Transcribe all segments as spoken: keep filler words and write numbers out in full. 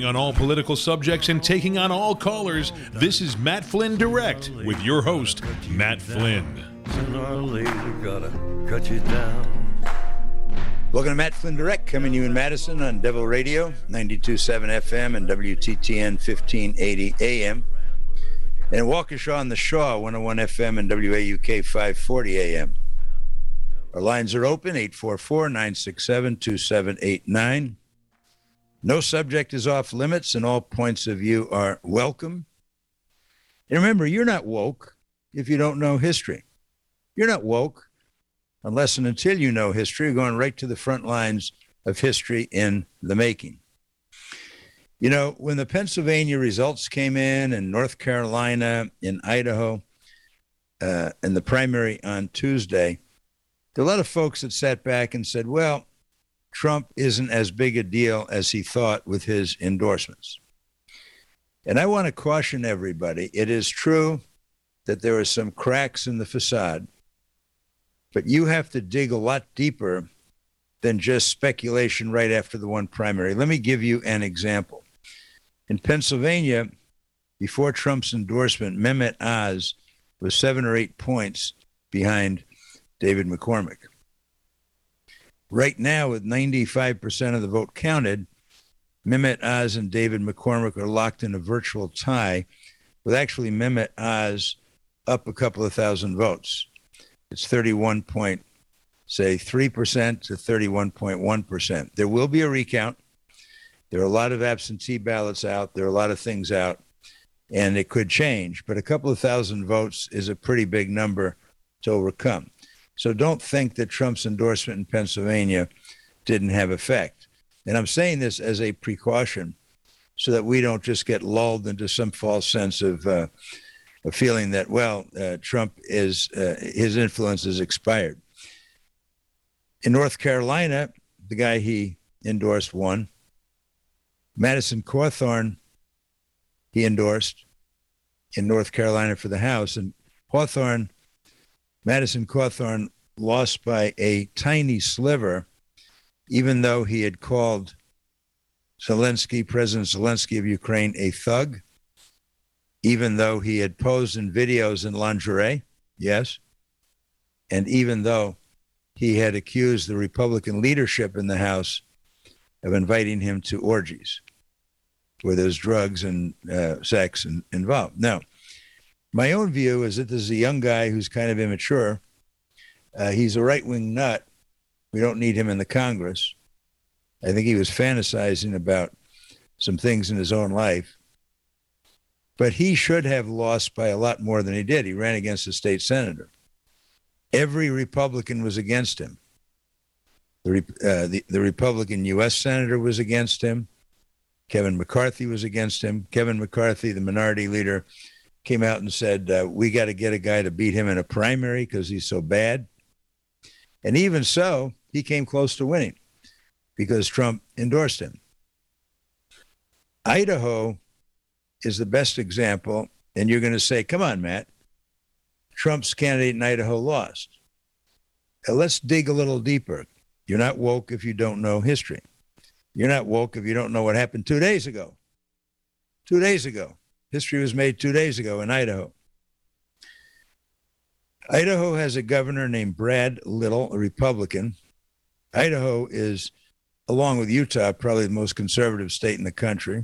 on all political subjects and taking on all callers. This is Matt Flynn Direct with your host, Matt Flynn. Sooner or later, gotta cut you down. Welcome to Matt Flynn Direct, coming to you in Madison on Devil Radio, ninety-two point seven F M and W T T N fifteen eighty A M. And Waukesha on the Shaw, one oh one F M and W A U K five forty A M. Our lines are open, eight four four, nine six seven, two seven eight nine. No subject is off limits, and all points of view are welcome. And remember, you're not woke if you don't know history. You're not woke unless and until you know history. You're going right to the front lines of history in the making. You know, when the Pennsylvania results came in, and North Carolina, in Idaho, uh, in the primary on Tuesday, there were a lot of folks that sat back and said, well, Trump isn't as big a deal as he thought with his endorsements. And I want to caution everybody, it is true that there are some cracks in the facade, but you have to dig a lot deeper than just speculation right after the one primary. Let me give you an example. In Pennsylvania, before Trump's endorsement, Mehmet Oz was seven or eight points behind David McCormick. Right now, with ninety-five percent of the vote counted, Mehmet Oz and David McCormick are locked in a virtual tie, with actually Mehmet Oz up a couple of thousand votes. It's thirty-one point, say, three percent to thirty-one point one percent. There will be a recount. There are a lot of absentee ballots out. There are a lot of things out, and it could change. But a couple of thousand votes is a pretty big number to overcome. So don't think that Trump's endorsement in Pennsylvania didn't have effect. And I'm saying this as a precaution so that we don't just get lulled into some false sense of uh, a feeling that, well, uh, Trump is, uh, his influence is expired. In North Carolina, the guy he endorsed won. Madison Cawthorn, he endorsed in North Carolina for the House. And Cawthorn, Madison Cawthorn lost by a tiny sliver, even though he had called Zelensky, President Zelensky of Ukraine, a thug, even though he had posed in videos in lingerie, yes, and even though he had accused the Republican leadership in the House of inviting him to orgies where there's drugs and uh, sex in, involved. Now, my own view is that this is a young guy who's kind of immature. Uh, he's a right-wing nut. We don't need him in the Congress. I think he was fantasizing about some things in his own life. But he should have lost by a lot more than he did. He ran against a state senator. Every Republican was against him. The, uh, the, the Republican U S senator was against him. Kevin McCarthy was against him. Kevin McCarthy, the minority leader, came out and said, uh, we got to get a guy to beat him in a primary because he's so bad. And even so, he came close to winning because Trump endorsed him. Idaho is the best example, and you're going to say, come on, Matt, Trump's candidate in Idaho lost. Now, let's dig a little deeper. You're not woke if you don't know history. You're not woke if you don't know what happened two days ago. Two days ago. History was made two days ago in Idaho. Idaho has a governor named Brad Little, a Republican. Idaho is, along with Utah, probably the most conservative state in the country.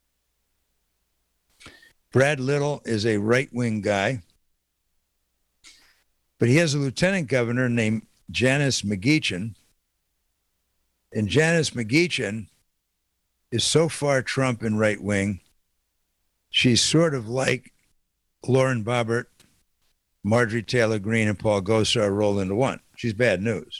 Brad Little is a right-wing guy, but he has a lieutenant governor named Janice McGeachin. And Janice McGeachin is so far Trump and right-wing, she's sort of like Lauren Boebert, Marjorie Taylor Greene, and Paul Gosar rolled into one. She's bad news.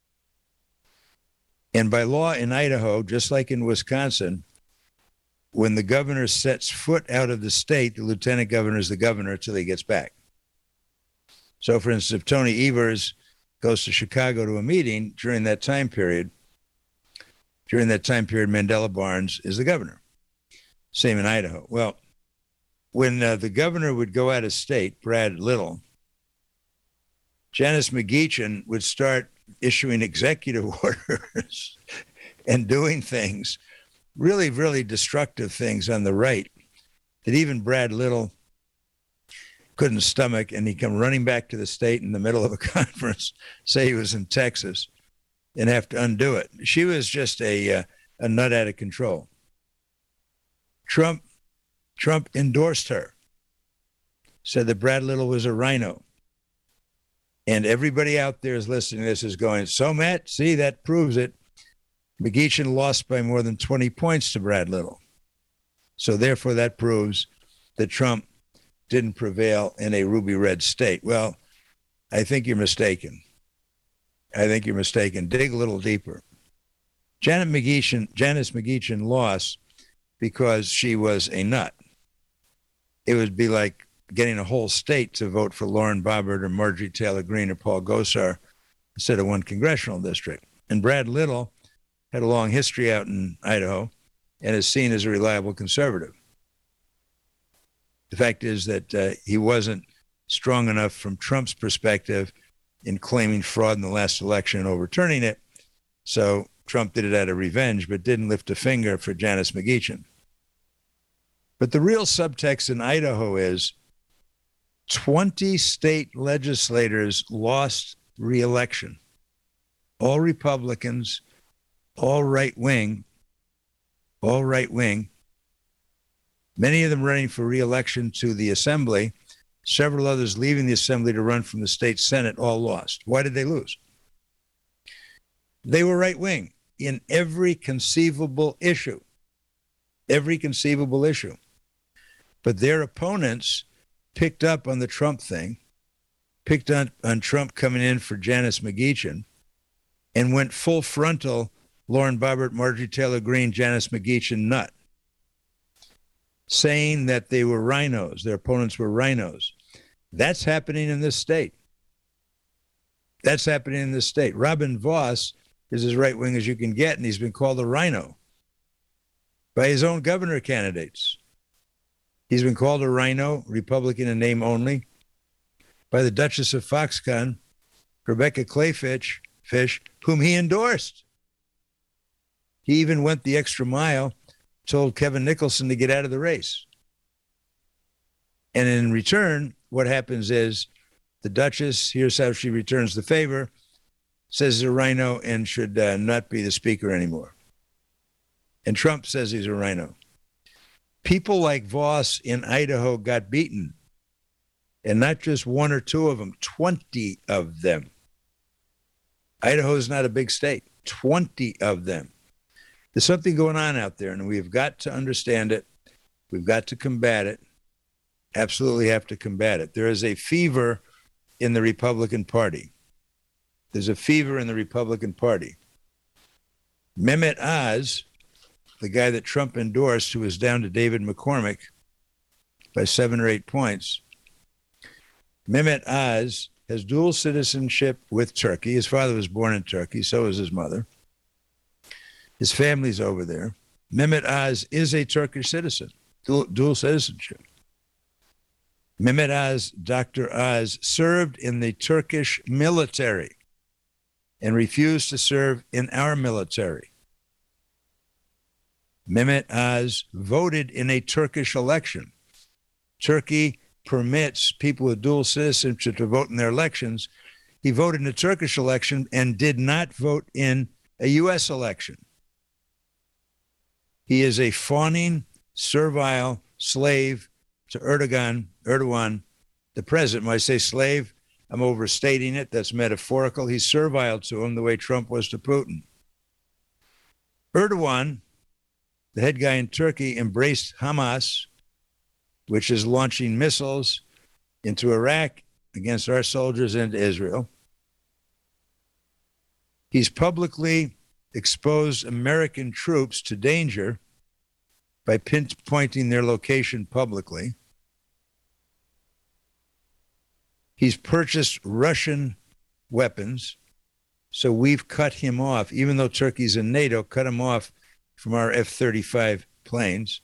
And by law in Idaho, just like in Wisconsin, when the governor sets foot out of the state, the lieutenant governor is the governor until he gets back. So, for instance, if Tony Evers goes to Chicago to a meeting during that time period, during that time period, Mandela Barnes is the governor. Same in Idaho. Well, when uh, the governor would go out of state, Brad Little, Janice McGeachin would start issuing executive orders and doing things really, really destructive things on the right that even Brad Little couldn't stomach, and he come running back to the state in the middle of a conference, say he was in Texas, and have to undo it. She was just a uh, a nut out of control. Trump Trump endorsed her, said that Brad Little was a rhino. And everybody out there is listening to this is going, so Matt, see, that proves it. McGeachin lost by more than twenty points to Brad Little. So therefore that proves that Trump didn't prevail in a ruby red state. Well, I think you're mistaken. I think you're mistaken. Dig a little deeper. Janet McGeachin, Janice McGeachin lost because she was a nut. It would be like getting a whole state to vote for Lauren Boebert or Marjorie Taylor Greene or Paul Gosar instead of one congressional district. And Brad Little had a long history out in Idaho and is seen as a reliable conservative. The fact is that uh, he wasn't strong enough from Trump's perspective in claiming fraud in the last election and overturning it. So Trump did it out of revenge, but didn't lift a finger for Janice McGeachin. But the real subtext in Idaho is twenty state legislators lost re-election. All Republicans, all right-wing, all right-wing, many of them running for re-election to the assembly, several others leaving the assembly to run from the state senate, all lost. Why did they lose? They were right-wing in every conceivable issue, every conceivable issue. But their opponents picked up on the Trump thing, picked on, on Trump coming in for Janice McGeachin, and went full frontal Lauren Boebert, Marjorie Taylor Greene, Janice McGeachin nut, saying that they were rhinos, their opponents were rhinos. That's happening in this state. That's happening in this state. Robin Vos is as right-wing as you can get, and he's been called a rhino by his own governor candidates. He's been called a rhino, Republican in name only, by the Duchess of Foxconn, Rebecca Clayfish, Fish, whom he endorsed. He even went the extra mile, told Kevin Nicholson to get out of the race. And in return, what happens is the Duchess, here's how she returns the favor, says he's a rhino and should uh, not be the speaker anymore. And Trump says he's a rhino. People like Voss in Idaho got beaten. And not just one or two of them, twenty of them. Idaho is not a big state. twenty of them. There's something going on out there, and we've got to understand it. We've got to combat it. Absolutely have to combat it. There is a fever in the Republican Party. There's a fever in the Republican Party. Mehmet Oz, the guy that Trump endorsed, who was down to David McCormick by seven or eight points, Mehmet Oz has dual citizenship with Turkey. His father was born in Turkey, so was his mother. His family's over there. Mehmet Oz is a Turkish citizen, dual, dual citizenship. Mehmet Oz, Doctor Oz, served in the Turkish military and refused to serve in our military. Mehmet Oz voted in a Turkish election. Turkey permits people with dual citizenship to vote in their elections. He voted in a Turkish election and did not vote in a U S election. He is a fawning, servile slave to Erdogan, Erdogan, the president. When I say slave, I'm overstating it. That's metaphorical. He's servile to him the way Trump was to Putin. Erdogan, the head guy in Turkey, embraced Hamas, which is launching missiles into Iraq against our soldiers and Israel. He's publicly exposed American troops to danger by pinpointing their location publicly. He's purchased Russian weapons, so we've cut him off, even though Turkey's in NATO, cut him off from our F thirty-five planes.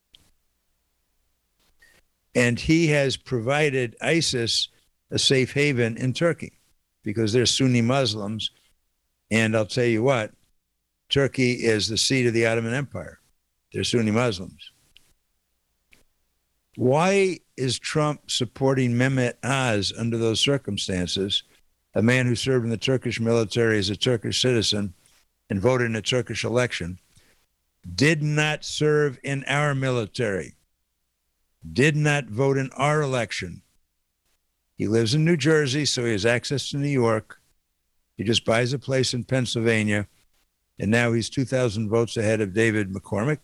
And he has provided ISIS a safe haven in Turkey because they're Sunni Muslims. And I'll tell you what, Turkey is the seat of the Ottoman Empire. They're Sunni Muslims. Why is Trump supporting Mehmet Oz under those circumstances, a man who served in the Turkish military as a Turkish citizen and voted in a Turkish election, did not serve in our military, did not vote in our election? He lives in New Jersey, so he has access to New York. He just buys a place in Pennsylvania, and now he's two thousand votes ahead of David McCormick,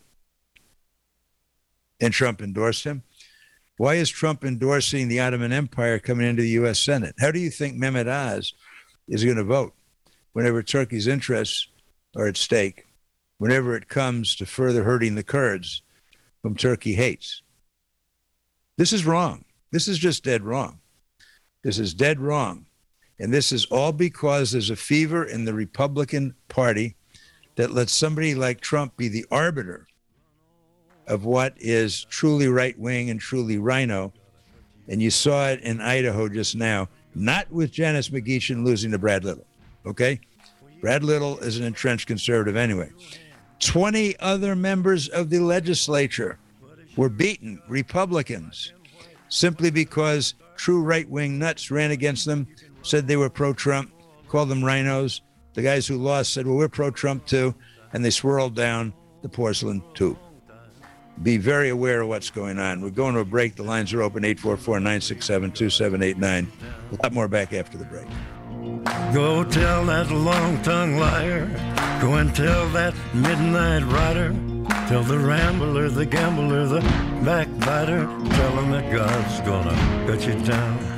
and Trump endorsed him. Why is Trump endorsing the Ottoman Empire coming into the U S Senate? How do you think Mehmet Oz is going to vote whenever Turkey's interests are at stake, whenever it comes to further hurting the Kurds, whom Turkey hates? This is wrong. This is just dead wrong. This is dead wrong. And this is all because there's a fever in the Republican Party that lets somebody like Trump be the arbiter of what is truly right-wing and truly rhino. And you saw it in Idaho just now, not with Janice McGeachin losing to Brad Little, okay? Brad Little is an entrenched conservative anyway. twenty other members of the legislature were beaten, Republicans, simply because true right-wing nuts ran against them, said they were pro-Trump, called them rhinos. The guys who lost said, well, we're pro-Trump too, and they swirled down the porcelain tube. Be very aware of what's going on. We're going to a break. The lines are open, eight four four, nine six seven, two seven eight nine. A lot more back after the break. Go tell that long-tongued liar. Go and tell that midnight rider. Tell the rambler, the gambler, the backbiter. Tell him that God's gonna cut you down.